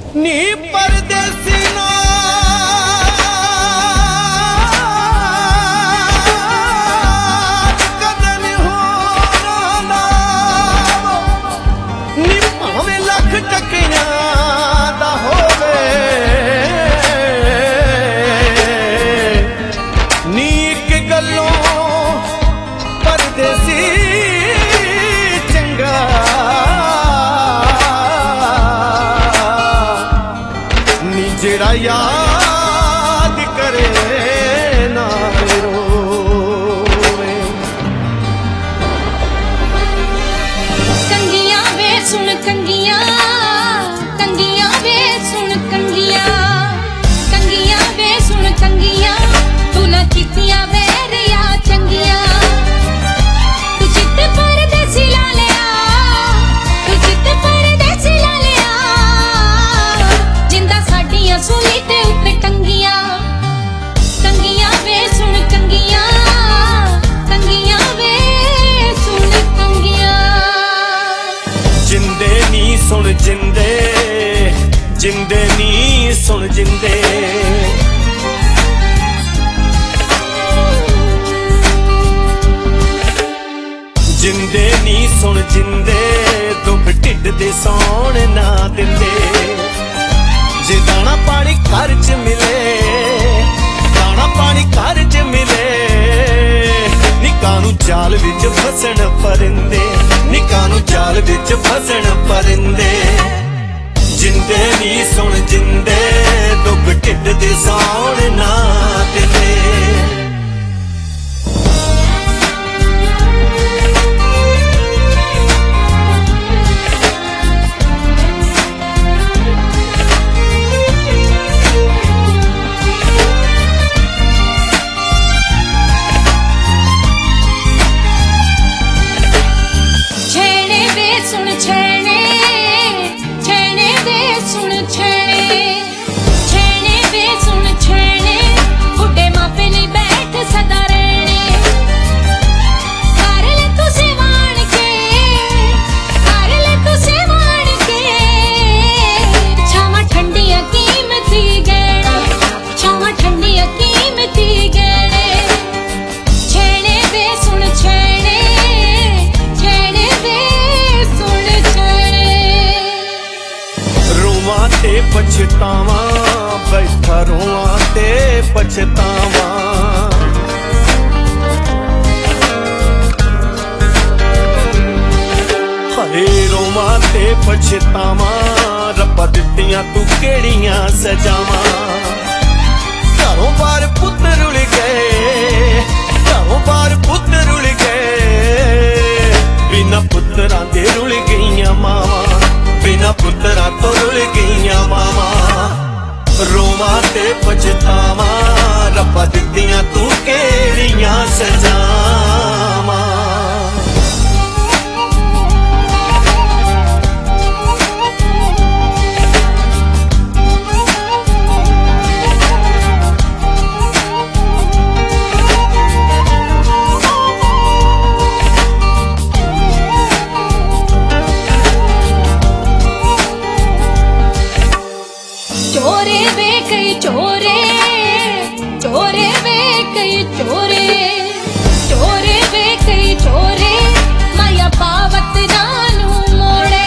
नी परदेसी ना कदन होना नी भावें लख टकियां दा होवे नी इक गल्लों परदेसी चंगा जेड़ा याद करे ना रोवे। कंगियां वे सुन कंगियां, कंगियां वे सुन कंगियां, कंगियां वे सुन कंगियां, तू ना कीतियां वेरिया चंगियां। तू चित परदेसी ला लिया, तू चित परदेसी ला लिया, जिंदा साडियां सूली ते उत्ते टंगियां। कंगियां वे सुन कंगियां, कंगियां वे सुन कंगियां। जिंदे नी सुन जिंदे, जिंदे नी सुन जिंदे, जिंदे नी सुन जिंदे, दुख ढिड दे सौण ना दिंदे। जे दाना पानी घर च मिले, दाना पानी घर च मिले, निकानू जाल विच फसन परिंदे, निकानू जाल विच फसन परिंदे। जिंदे नी सुन जिंदे, दुख ढिड दे सौण ना दिंदे। सुन छेने, छेने वे सुन छेने, छेने वे सुन छेने, बुढ़े मापे नहीं बैठ सदा रहने। कर ले तू सेवान के, कर ले तू सेवान के, छावा ठंडिया कीमती गहना, छावा ठंडिया कीमती गहने। छेने वे सुन छेने, छेने वे रोवां ते पछतावां, बैठा रोवां ते पछतावां। हाय रोवां ते पछतावां, रब्बा दित्तियां तू केड़ियां सजावां। घरों बार पुत्त रुल गए, घरों बार पुत्त रुल गए, बिना पुत्तरां दे रुल गईयां मावां, बिना पुत्तरां तो रुल गईयां मावां। रोवां ते पछतावां, रब्बा दित्तियां तू केड़ियां सजावां। चोरे वे कई चोरे, चोरे वे कई चोरे, चोरे वे कई चोरे, माया पावत नानू मोड़े।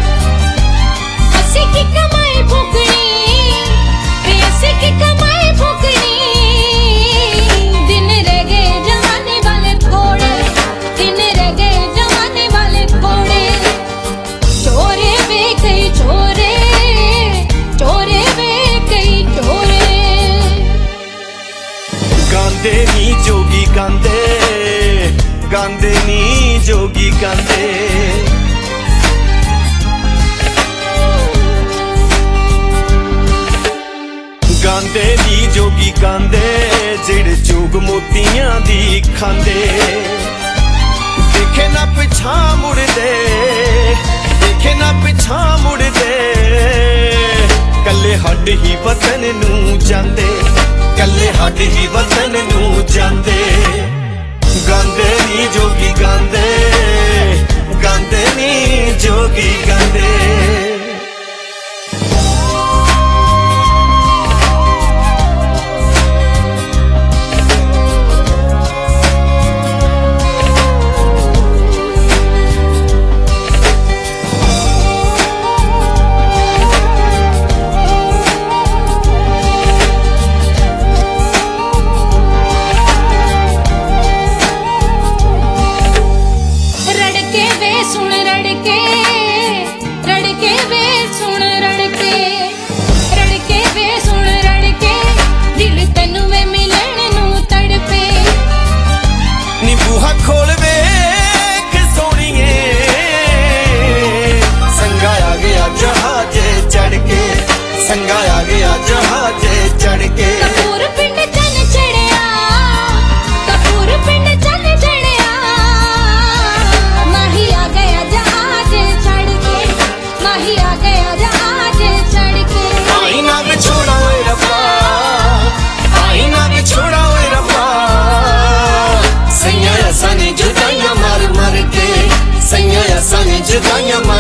असी की कमाई भुगनी, वे असी की कमाई भुगनी, दिन रह गए जमाने वाले थोड़े, दिन रह गए जमाने वाले थोड़े। चोरे वे कई चोरे, चोरे वे कई चोरे। गांदे नी जोगी गांदे, गांदे नी जोगी गांदे। गांदे नी जोगी गांदे, जेड़े जोग मोतियां दी खांदे। देखे ना पिछा मुड़दे, देखे ना पिछा मुड़दे, कल्ले हड ही वतन नू जांदे, कल्ले हड ही वतन नू जांदे। गांदे नी जोगी गांदे, गांदे नी जोगी गांदे। के आजा आज चढ़ के। आई ना बिछोड़ा ओए रब्बा, आई ना बिछोड़ा ओए रब्बा, सैया असां ने जुदाइयां मार मार के, सैया असां ने जुदाइयां